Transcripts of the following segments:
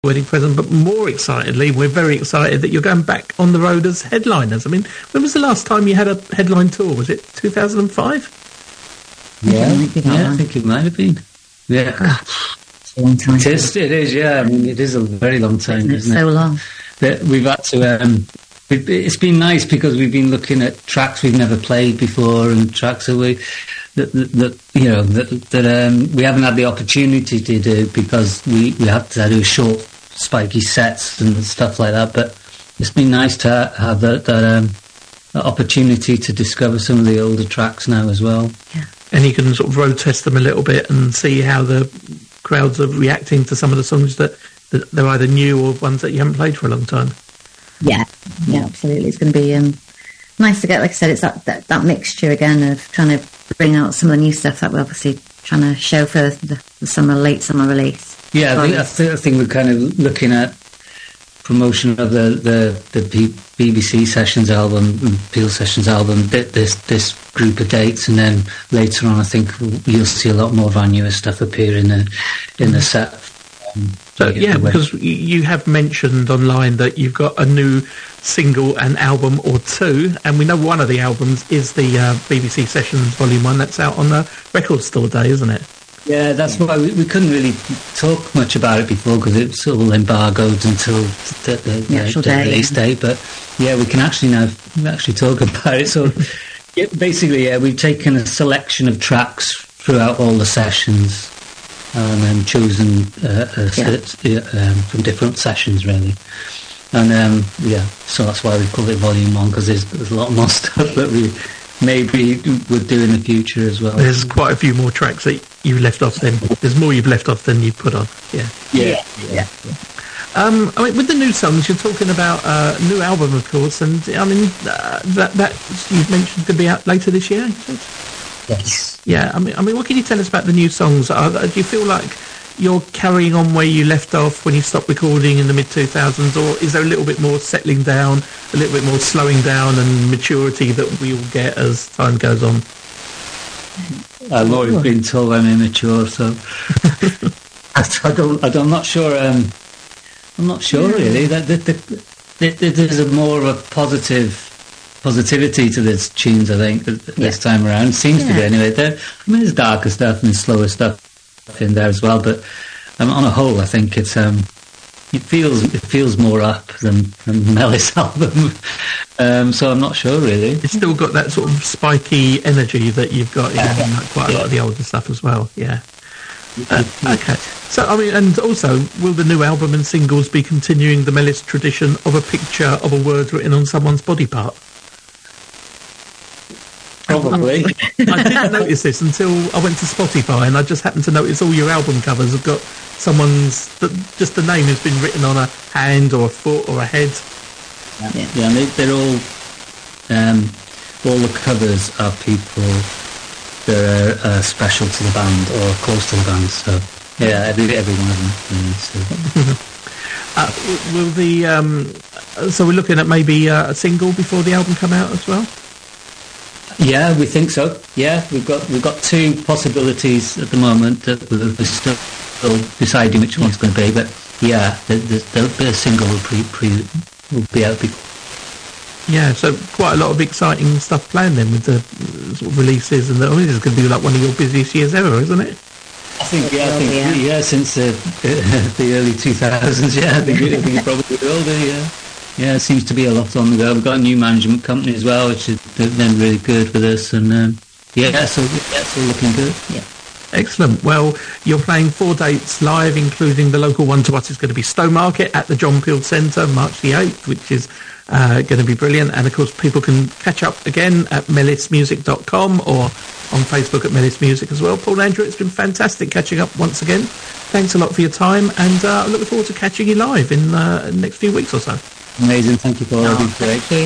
wedding present, but more excitedly, we're very excited that you're going back on the road as headliners. I mean, when was the last time you had a headline tour? Was it 2005? Yeah, I think it might have been. Yeah. It's a long time. It is, yeah. I mean, it is a very long time, isn't it? So long. We've had to... it's been nice because we've been looking at tracks we've never played before and tracks that we haven't had the opportunity to do because we had to do short, spiky sets and stuff like that. But it's been nice to have that opportunity to discover some of the older tracks now as well. Yeah. And you can sort of road test them a little bit and see how the crowds are reacting to some of the songs that they're either new or ones that you haven't played for a long time. Yeah, absolutely. It's going to be nice to get, like I said, it's that mixture again of trying to bring out some of the new stuff that we're obviously trying to show for the late summer release. Yeah, I think we're kind of looking at promotion of the BBC Sessions album, Peel Sessions album, this group of dates, and then later on I think you'll see a lot more of our newer stuff appear in the set. Because you have mentioned online that you've got a new single and album or two, and we know one of the albums is the BBC Sessions Volume 1 that's out on the Record Store Day, isn't it? Yeah, that's why we couldn't really talk much about it before because it's all embargoed until the release date. But yeah, we can actually now talk about it. So basically, we've taken a selection of tracks throughout all the sessions and chosen from different sessions really. And so that's why we call it Volume 1 because there's a lot more stuff that we maybe would do in the future as well. There's quite a few more tracks that you left off then. There's more you've left off than you put on. Yeah. I mean, with the new songs, you're talking about a new album, of course, and I mean that you've mentioned could be out later this year. Yes. Yeah. I mean, what can you tell us about the new songs? Do you feel like you're carrying on where you left off when you stopped recording in the mid-2000s, or is there a little bit more settling down, a little bit more slowing down and maturity that we will get as time goes on? I've always been told I'm immature, so I'm not sure. I'm not sure really. That there's more of a positivity to this tunes. I think this time around seems to be anyway. There's darker stuff and slower stuff in there as well, but on a whole, I think it feels more up than Mellis' album. So I'm not sure really. It's still got that sort of spiky energy that you've got in quite a lot of the older stuff as well. Yeah. Okay. So I mean, and also, will the new album and singles be continuing the Mellis tradition of a picture of a word written on someone's body part? Probably. I didn't notice this until I went to Spotify, and I just happened to notice all your album covers have got just the name has been written on a hand or a foot or a head. Yeah, and they're all the covers are people that are special to the band or close to the band. So yeah, every one of them. Will the so we're looking at maybe a single before the album come out as well? Yeah, we think so. Yeah, we've got two possibilities at the moment that we're still deciding which one's going to be. But yeah, the single will be out before. Yeah, so quite a lot of exciting stuff planned then with the sort of releases, and this is going to be like one of your busiest years ever, isn't it? I think since the early 2000s. Yeah, I think it probably will do. Yeah. Yeah, it seems to be a lot on the go. We've got a new management company as well, which has been really good with us, and so it's all looking good. Yeah. Excellent. Well, you're playing 4 dates live, including the local one to us is going to be Stowmarket at the John Peel Centre, March the 8th, which is going to be brilliant. And of course, people can catch up again at mellismusic.com or on Facebook at Mellis Music as well. Paul Andrew, it's been fantastic catching up once again. Thanks a lot for your time, and I look forward to catching you live in the next few weeks or so. Amazing, thank you, Paul. Thank you.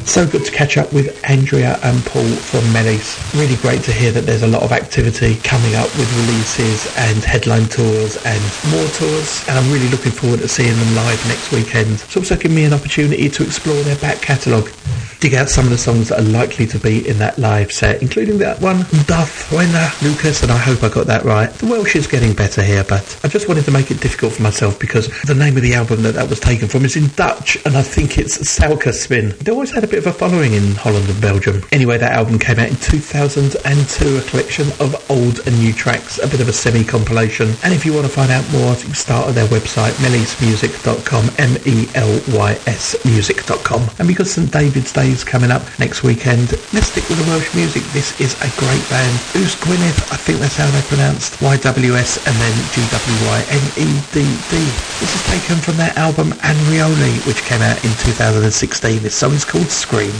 So good to catch up with Andrea and Paul from Melis. Really great to hear that there's a lot of activity coming up with releases and headline tours and more tours, and I'm really looking forward to seeing them live next weekend. It's also given me an opportunity to explore their back catalogue, dig out some of the songs that are likely to be in that live set, including that one, Duff Wenna Lucas, and I hope I got that right. The Welsh is getting better here, but I just wanted to make it difficult for myself because the name of the album that was taken from is in Dutch, and I think it's Suikerspin. They always had a bit of a following in Holland and Belgium. Anyway, that album came out in 2002, a collection of old and new tracks, a bit of a semi-compilation. And if you want to find out more, you can start at their website, melismusic.com, MELYS music.com. And because St David's Day is coming up next weekend, let's stick with the Welsh music. This is a great band, Ws Gwynedd, I think that's how they pronounced YWS and then GWYNEDD. This is taken from their album Anrioli, which came out in 2016. This song is called Scream.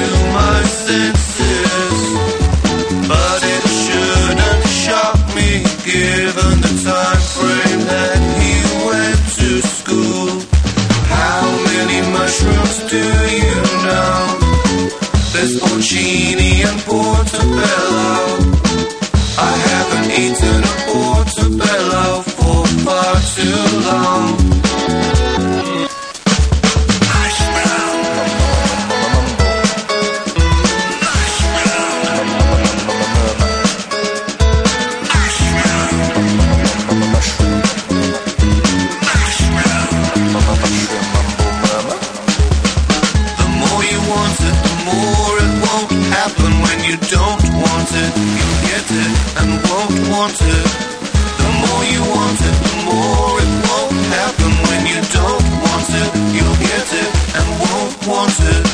But it shouldn't shock me. wanted.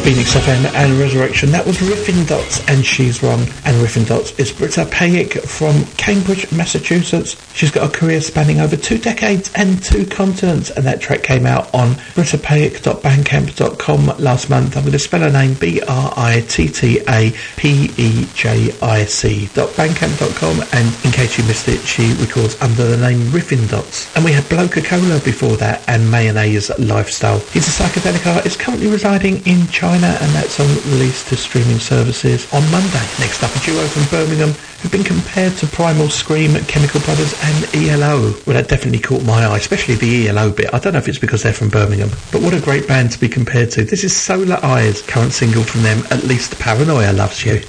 Phoenix FM and Resurrection. That was Riffin Dots and She's Wrong. And Riffin Dots is Britta Payek from Cambridge, Massachusetts. She's got a career spanning over 2 decades and 2 continents, and that track came out on brittapayek.bandcamp.com last month. I'm going to spell her name BRITTAPEJIC.bandcamp.com, and in case you missed it, she records under the name Riffin Dots. And we had Bloca-Cola before that and Mayonnaise Lifestyle. He's a psychedelic artist currently residing in China, and that song released to streaming services on Monday. Next up, a duo from Birmingham who've been compared to Primal Scream, Chemical Brothers and ELO. Well, that definitely caught my eye, especially the ELO bit. I don't know if it's because they're from Birmingham, but what a great band to be compared to. This is Solar Eyes, current single from them, At Least Paranoia Loves You.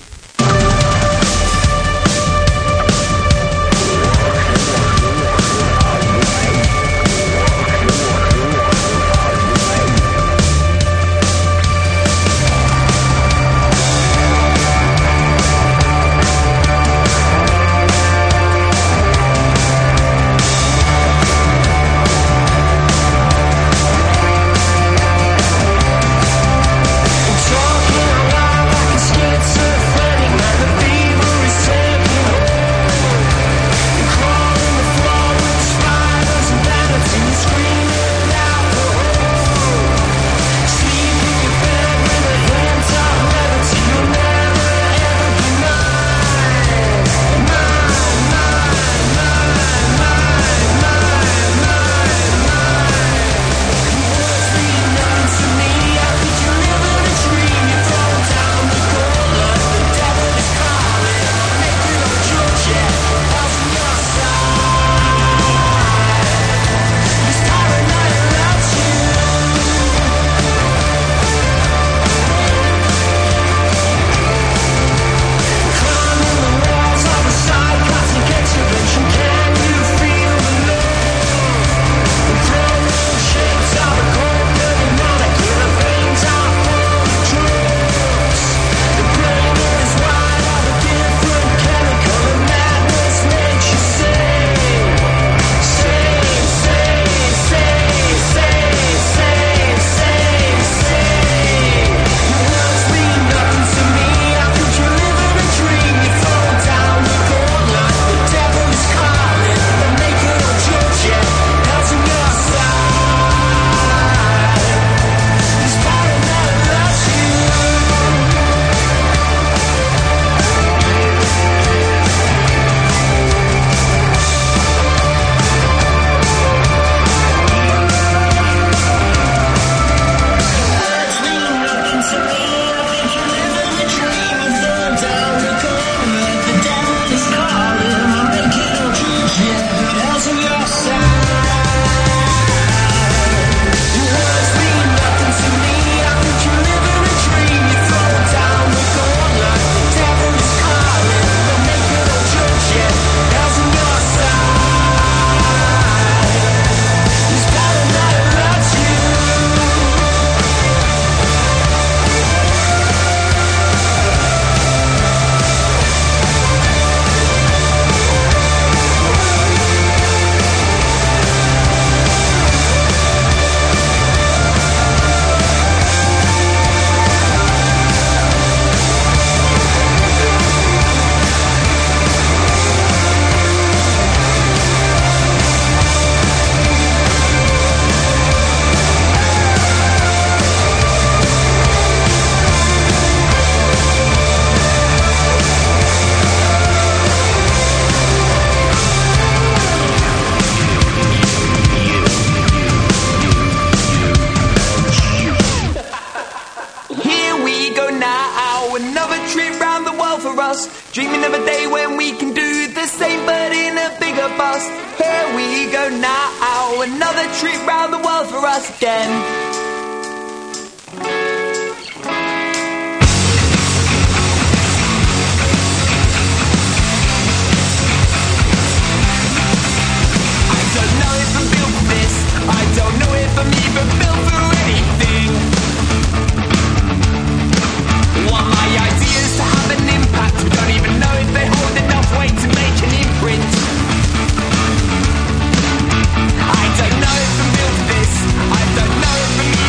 I don't know if I'm built for this. I don't know if I'm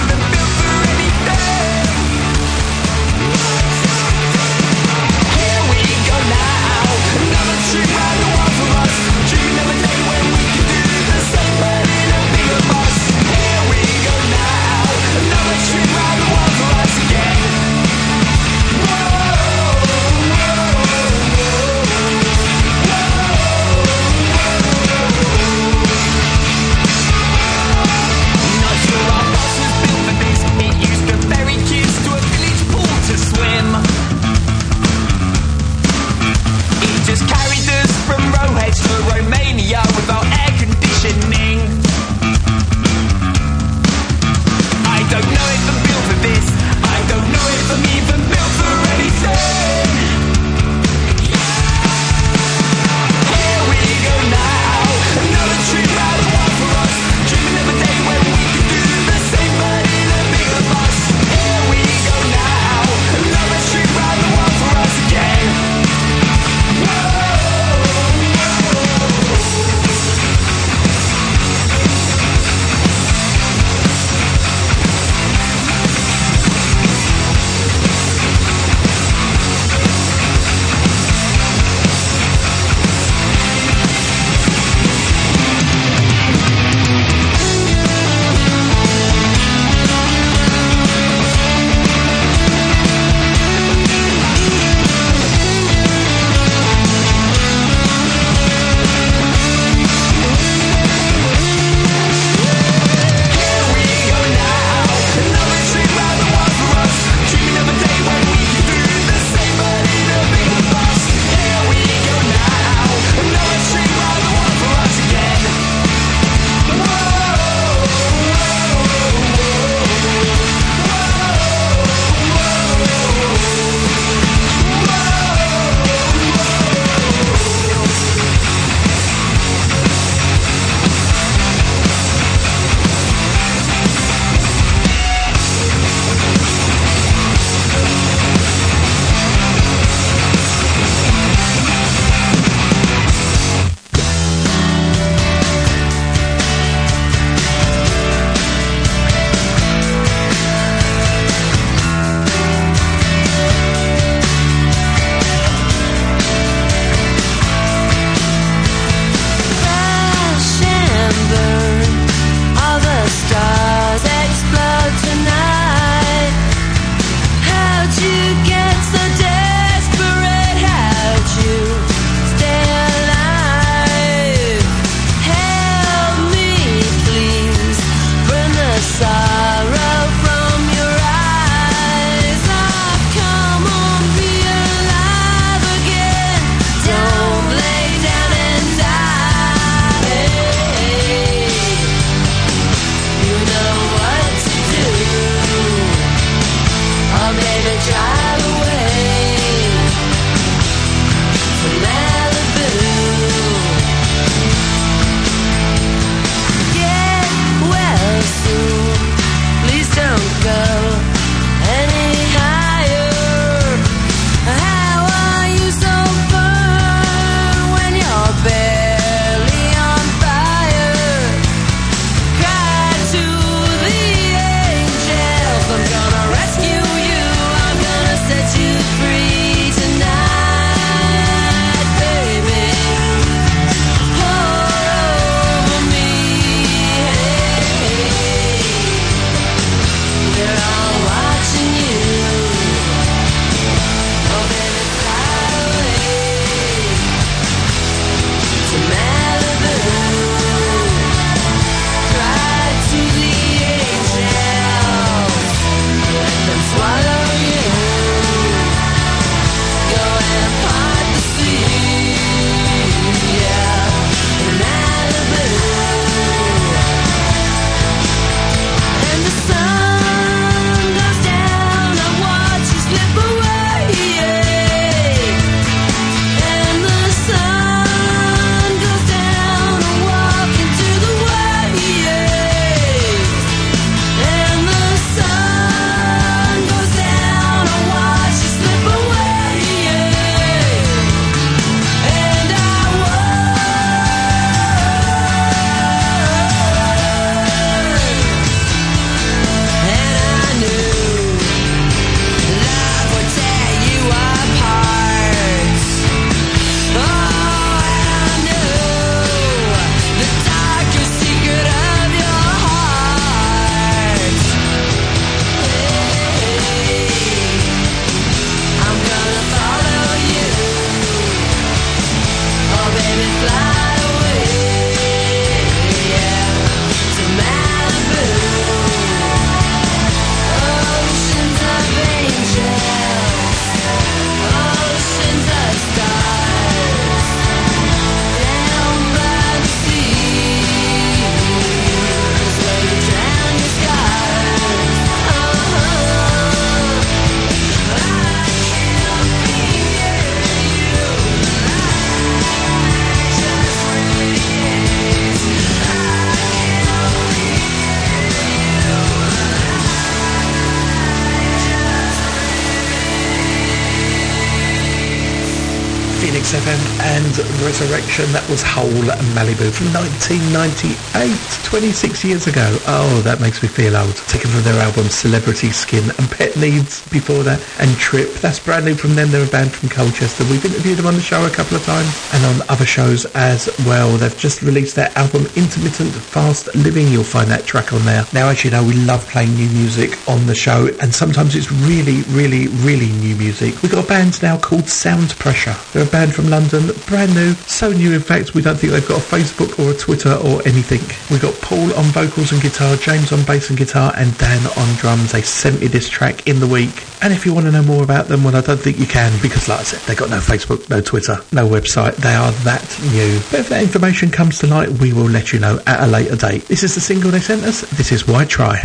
Phoenix FM and Resurrection. That was Hole Malibu from 1998, 26 years ago. Oh, that makes me feel old. Taken from their album Celebrity Skin, and Pet Needs before that, and Trip. That's brand new from them. They're a band from Colchester. We've interviewed them on the show a couple of times and on other shows as well. They've just released their album Intermittent Fast Living. You'll find that track on there. Now, as you know, we love playing new music on the show, and sometimes it's really, really, really new music. We've got a band now called Sound Pressure. They're a band from London, brand new, so new in fact we don't think they've got a Facebook or a Twitter or anything. We've got Paul on vocals and guitar, James on bass and guitar, and Dan on drums. They sent me this track in the week, and if you want to know more about them, well, I don't think you can, because like I said, they've got no Facebook, no Twitter, no website. They are that new. But if that information comes to light, we will let you know at a later date. This is the single they sent us. This is Why Try.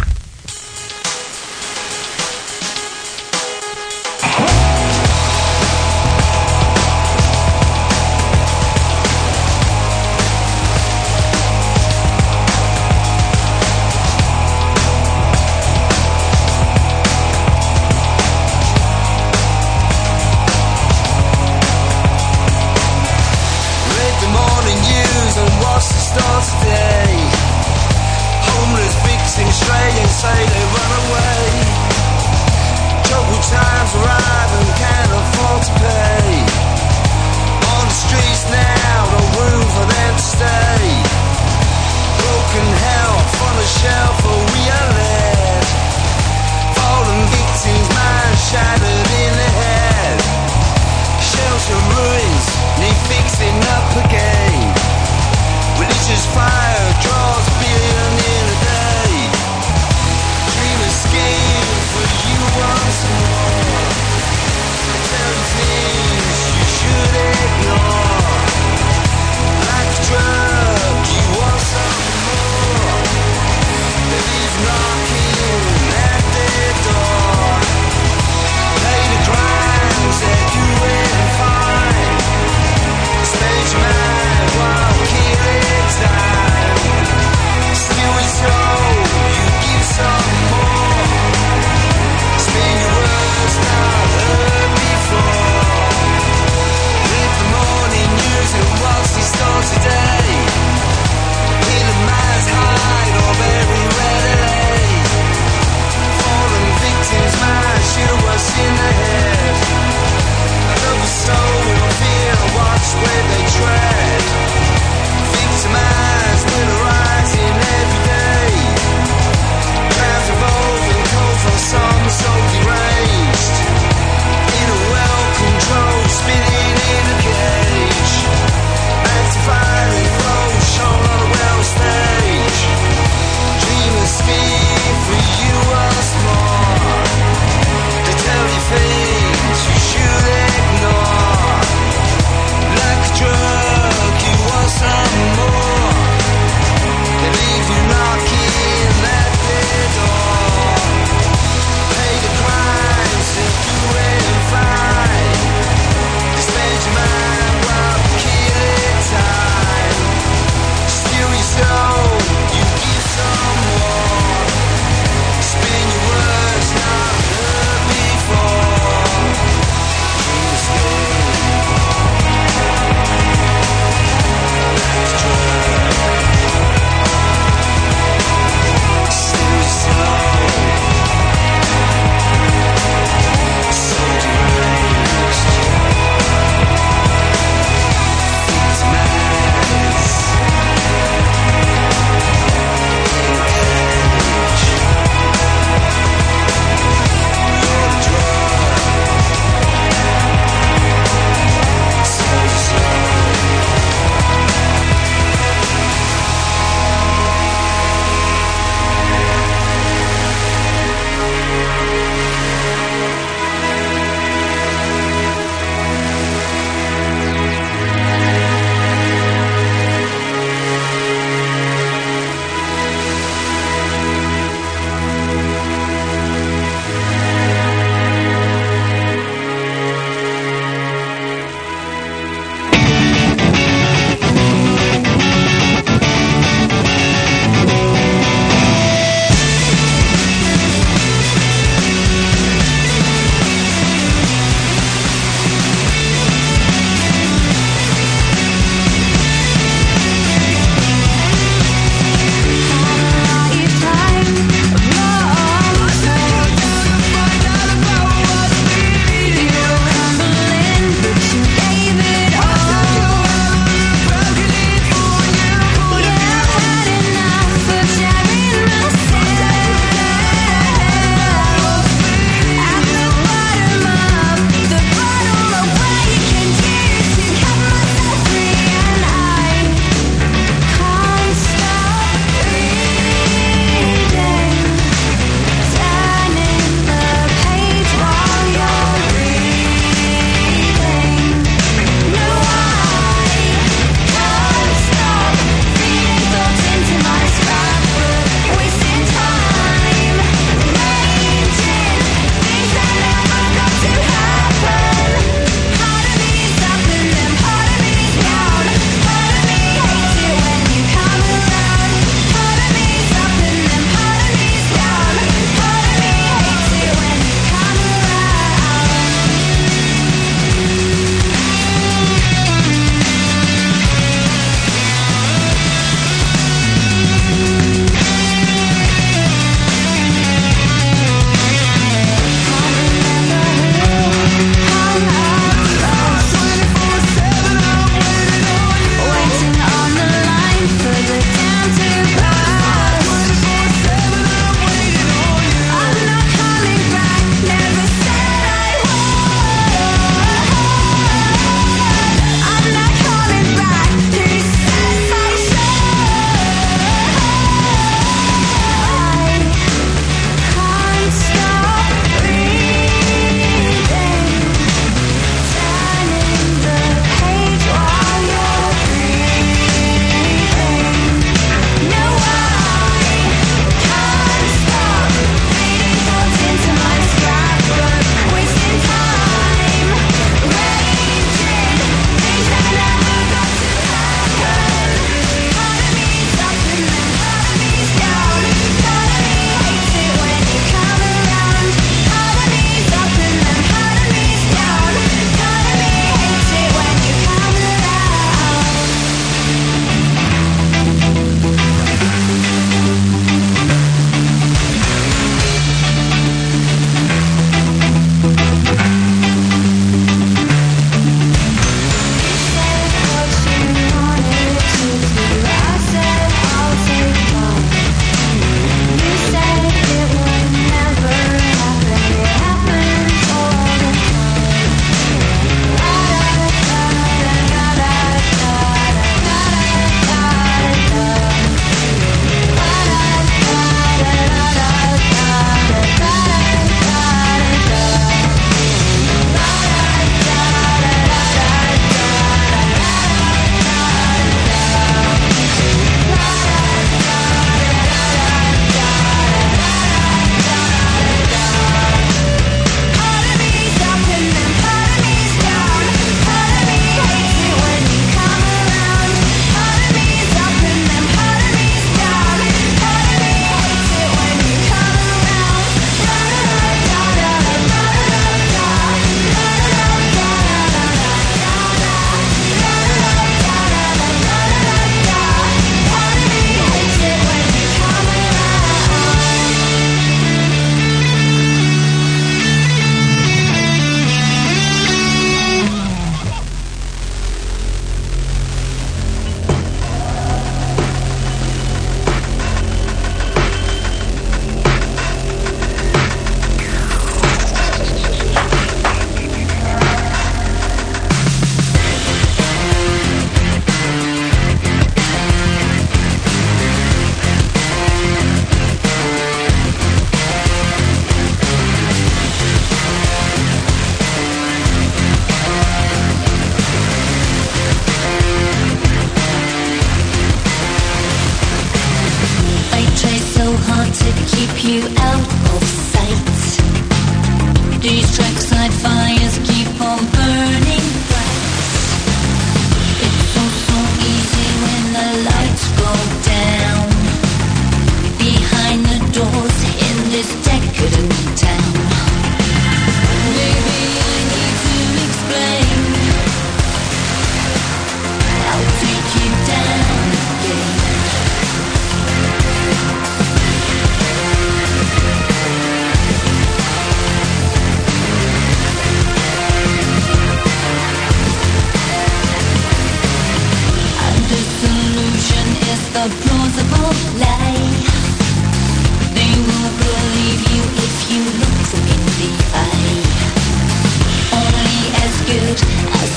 Dream escape for you once more.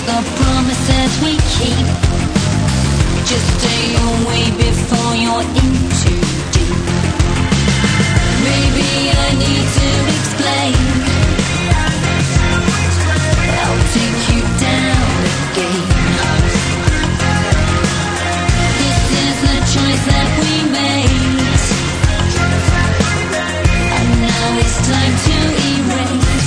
the promises we keep. Just stay away before you're in too deep. Maybe I need to explain. I'll take you down again. This is the choice that we made, and now it's time to erase.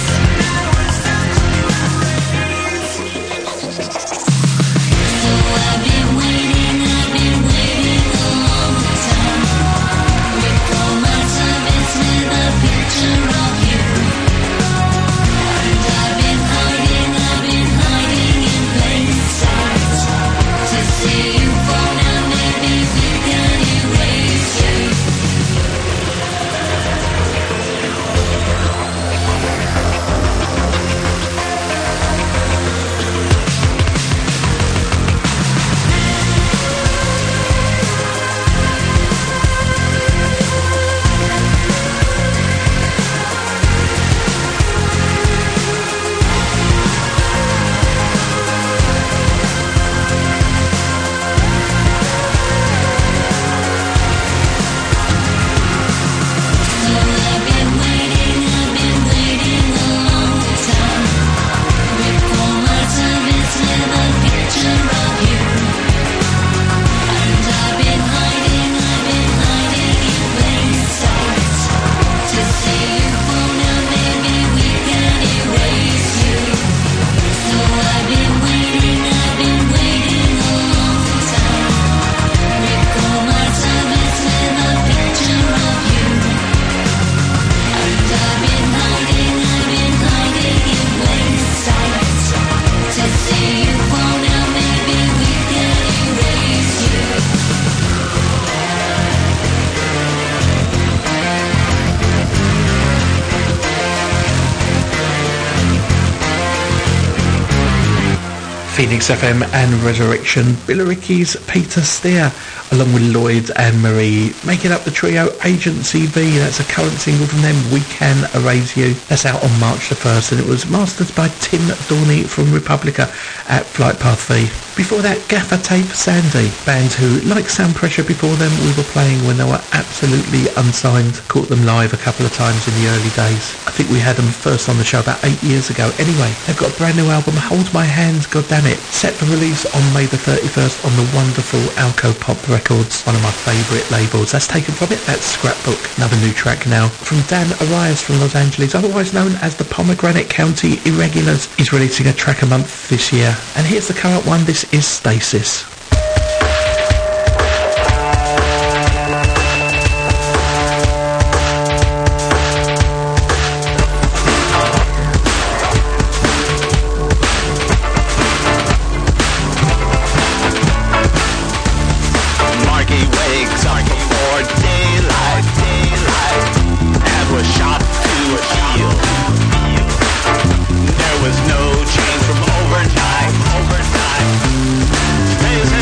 So I've been waiting a long time. Recall my service with a picture of you. And I've been hiding in plain sight. To see you fall now, maybe we can erase you. So I've been waiting a long time. Recall my service with a picture of you. And I've been hiding in plain sight. To see you fall now, maybe we can erase you. So I've been waiting a long time. Recall my service with a picture of you. And I've been hiding in plain sight. To see you fall now, maybe we can erase you. Phoenix FM and Resurrection, Billericay's Peter Steer, along with Lloyd and Marie, making up the trio Agency V. That's a current single from them, We Can Erase You. That's out on March the 1st, and it was mastered by Tim Dorney from Republica at Flight Path V. Before that, Gaffer Tape Sandy, band who, like Sound Pressure before them, we were playing when they were absolutely unsigned. Caught them live a couple of times in the early days. I think we had them first on the show about 8 years ago. Anyway, they've got a brand new album, Hold My Hand, Goddammit, set for release on May the 31st on the wonderful Alco Pop Records, one of my favourite labels. That's taken from it, that's Scrapbook. Another new track now from Dan Arias from Los Angeles, otherwise known as the Pomegranate County Irregulars. He's releasing a track a month this year. And here's the current one, this is Stasis. There was no change from overnight. Stays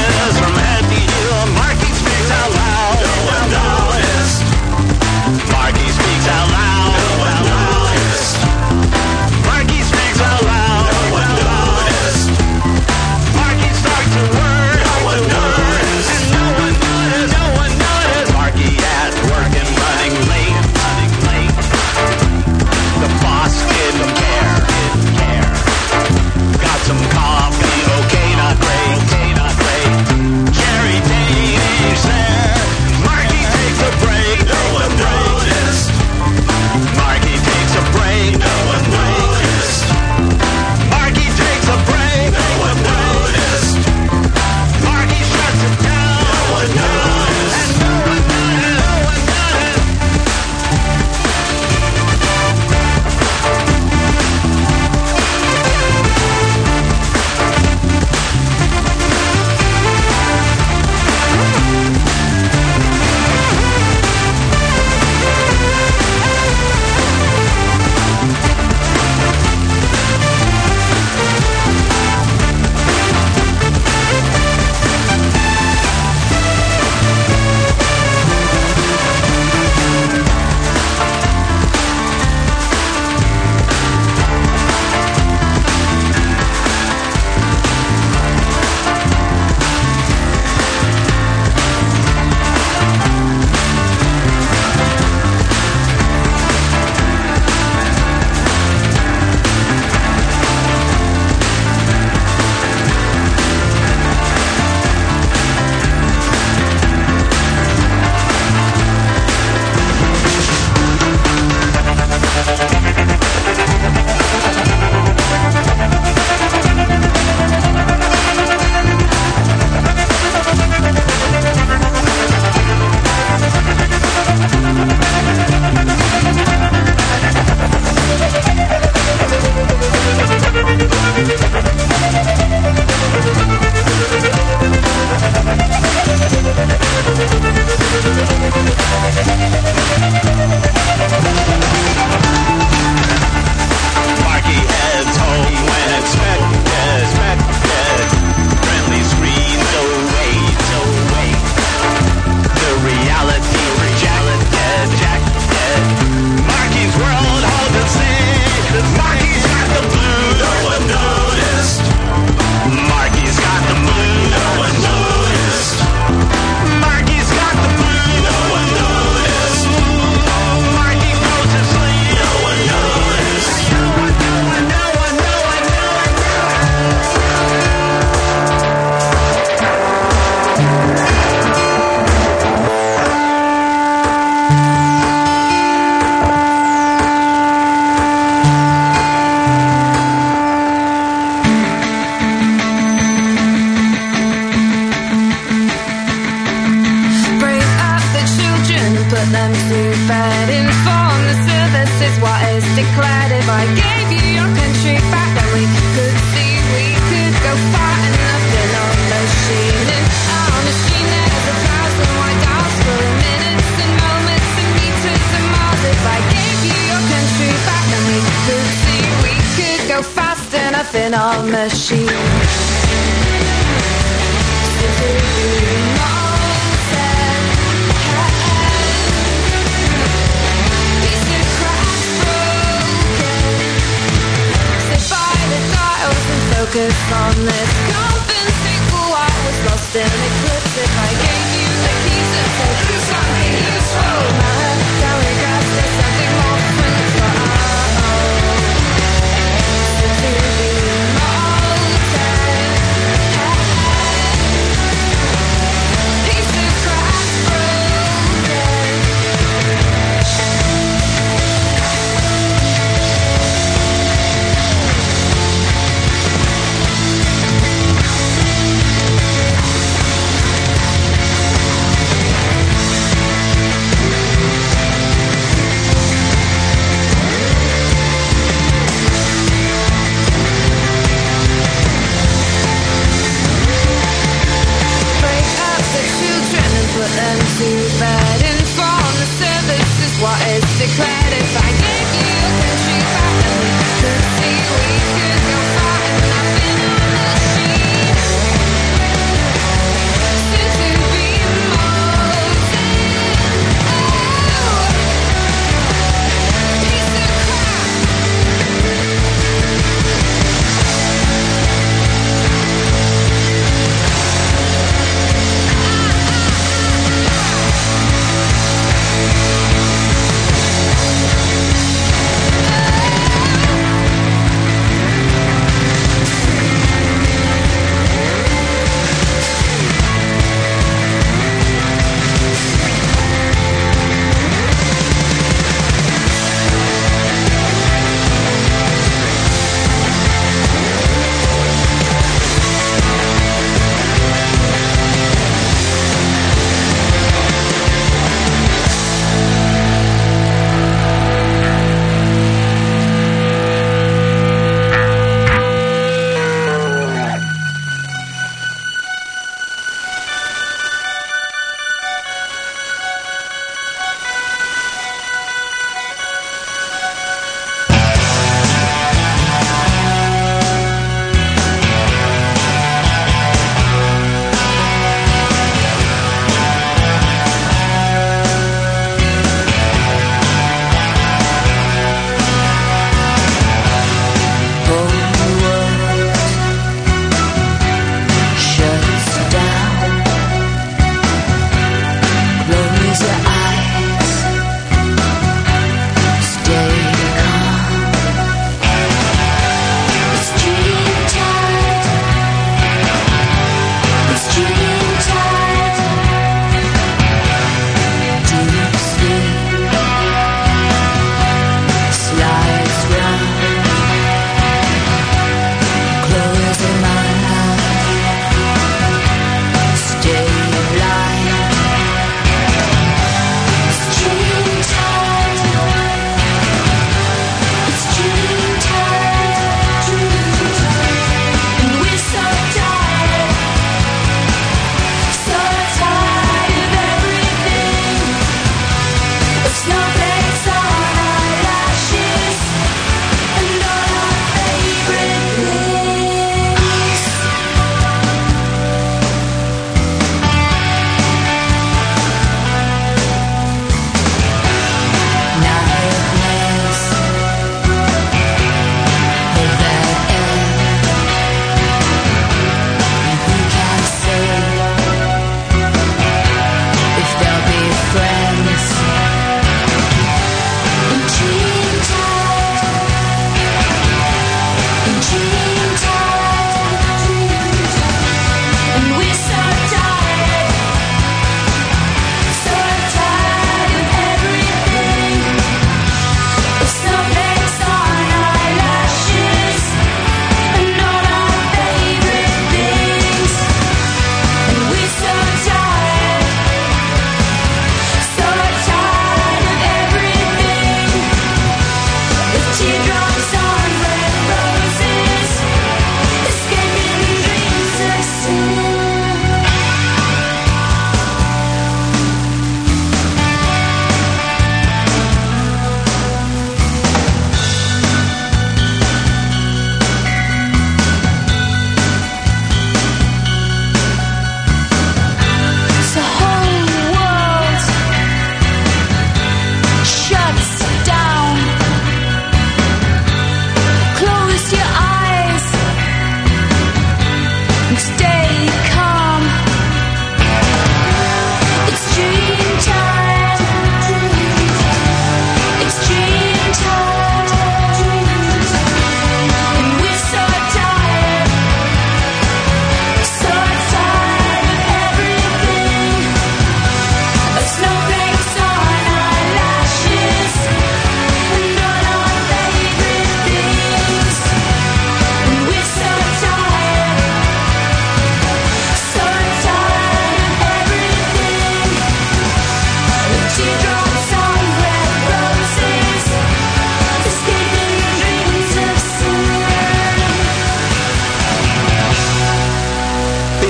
life in our machine. Simply being molten. Piece of crap broken. Sit by the dials and focus on this. Compensate for what was lost in eclipse. If I gave you the keys to take do something useful, my head down the grass, there's something more fruitful. Simply being molten. Piece of crap broken.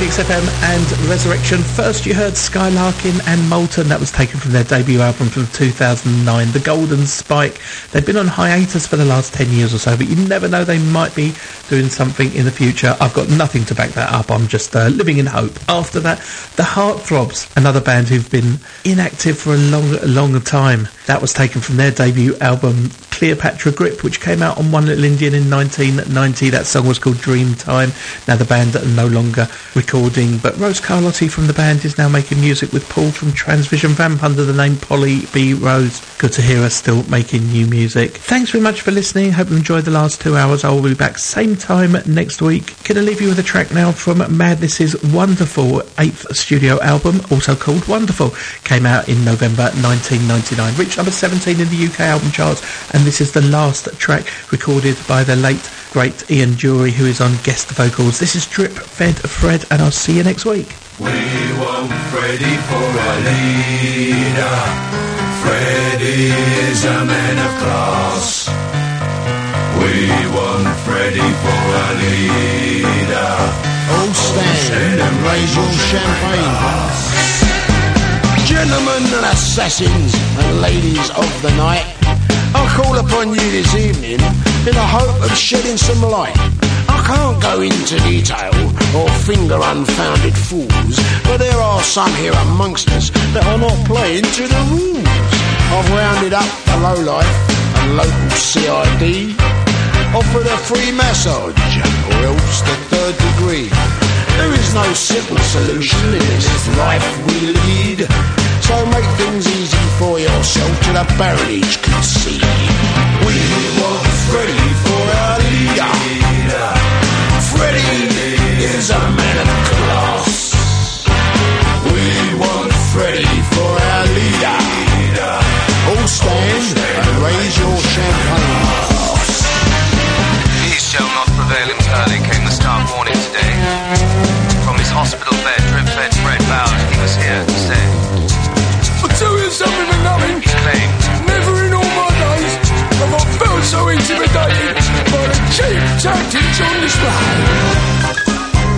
XFM and Resurrection. First you heard Skylarkin and Molten. That was taken from their debut album from 2009, The Golden Spike. They've been on hiatus for the last 10 years or so, but you never know, they might be doing something in the future. I've got nothing to back that up. I'm just living in hope. After that, The Heartthrobs, another band who've been inactive for a long time. That was taken from their debut album Cleopatra Grip, which came out on One Little Indian in 1990. That song was called Dreamtime. Now the band are no longer recording, but Rose Carlotti from the band is now making music with Paul from Transvision Vamp under the name Polly B. Rose. Good to hear her still making new music. Thanks very much for listening. Hope you enjoyed the last 2 hours. I will be back same time next week. Gonna leave you with a track now from Madness's wonderful 8th studio album, also called Wonderful. Came out in November 1999. Reached number 17 in the UK album charts, and this is the last track recorded by the late great Ian Dury, who is on guest vocals. This is Drip Fed Fred, and I'll see you next week. We want Freddie for a leader. Freddie is a man of class. We want Freddie for a leader. All stand and raise your champagne glass. Gentlemen and assassins and ladies of the night, I call upon you this evening in the hope of shedding some light. I can't go into detail or finger unfounded fools, but there are some here amongst us that are not playing to the rules. I've rounded up the lowlife and local CID, offered a free massage or else the 3rd degree. There is no simple solution in this life we lead, so make things easy for yourself till the baronage can see. We want Freddie for our leader. Freddie is a man of class. We want Freddie for our leader. All stand and raise your champagne glass. Peace shall not prevail entirely, came the stark warning today. From his hospital bed, drip-fed Fred vowed he was here to stay. I'll tell you something for nothing. He claimed, never in all my days have I felt so intimidated by the cheap tactics on display.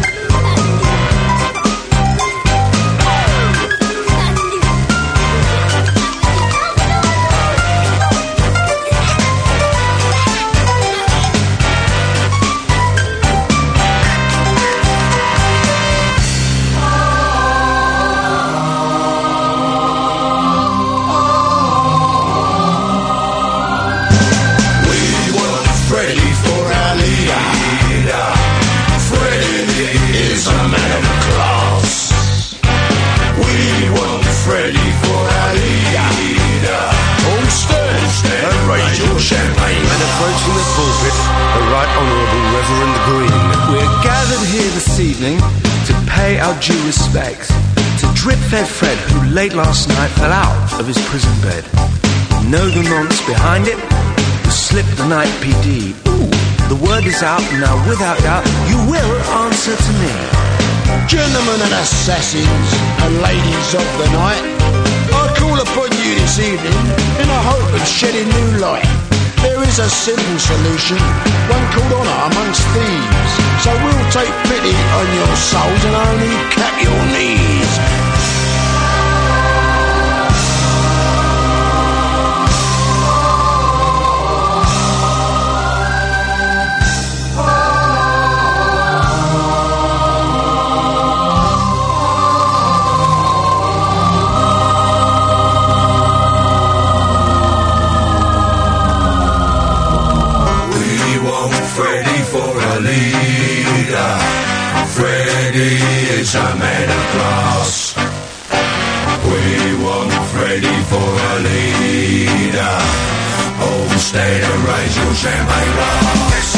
Approaching the pulpit, the Right Honourable Reverend Green. We're gathered here this evening to pay our due respects to Drip-Fed Fred, who late last night fell out of his prison bed. Know the nonce behind it, who slipped the night PD. Ooh, the word is out, now without doubt, you will answer to me. Gentlemen and assassins and ladies of the night, I call upon you this evening in the hope of shedding new light. There is a simple solution, one called honour amongst thieves. So we'll take pity on your souls and only cap your knees. Freddie is a man of class. We want Freddie for a leader. Oh, stay and raise your champagne glass.